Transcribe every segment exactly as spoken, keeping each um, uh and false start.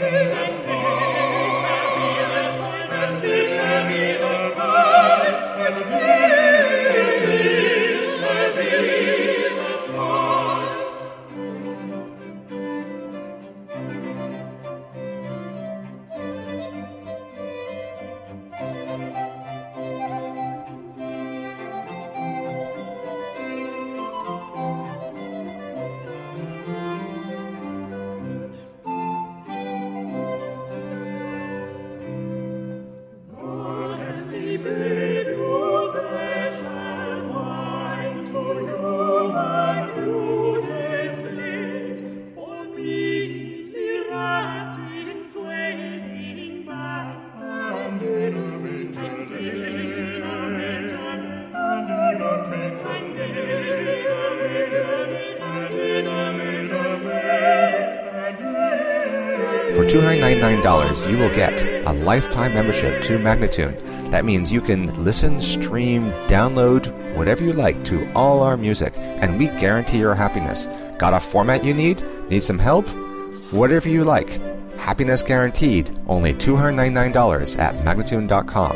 For two hundred ninety-nine dollars, you will get a lifetime membership to Magnatune. That means you can listen, stream, download, whatever you like to all our music, and we guarantee your happiness. Got a format you need? Need some help? Whatever you like. Happiness guaranteed. Only two hundred ninety-nine dollars at Magnatune dot com.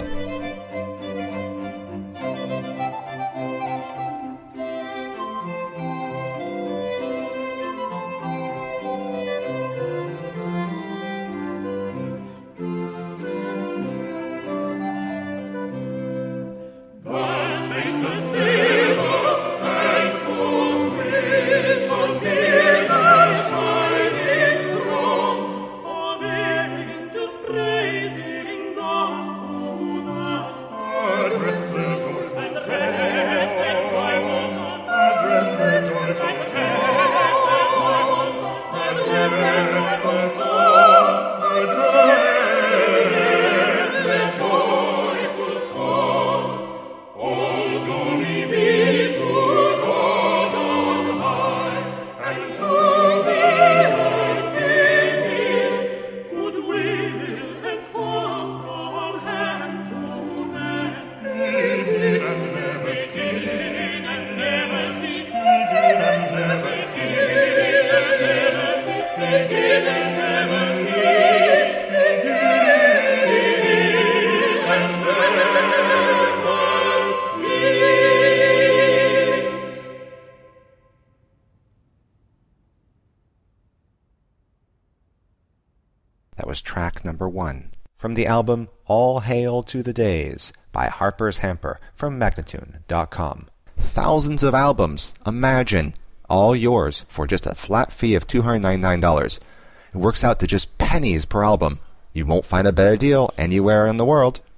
That was track number one from the album All Hail to the Days by Harper's Hamper from Magnatune dot com. Thousands of albums, imagine, all yours for just a flat fee of two hundred ninety-nine dollars. It works out to just pennies per album. You won't find a better deal anywhere in the world.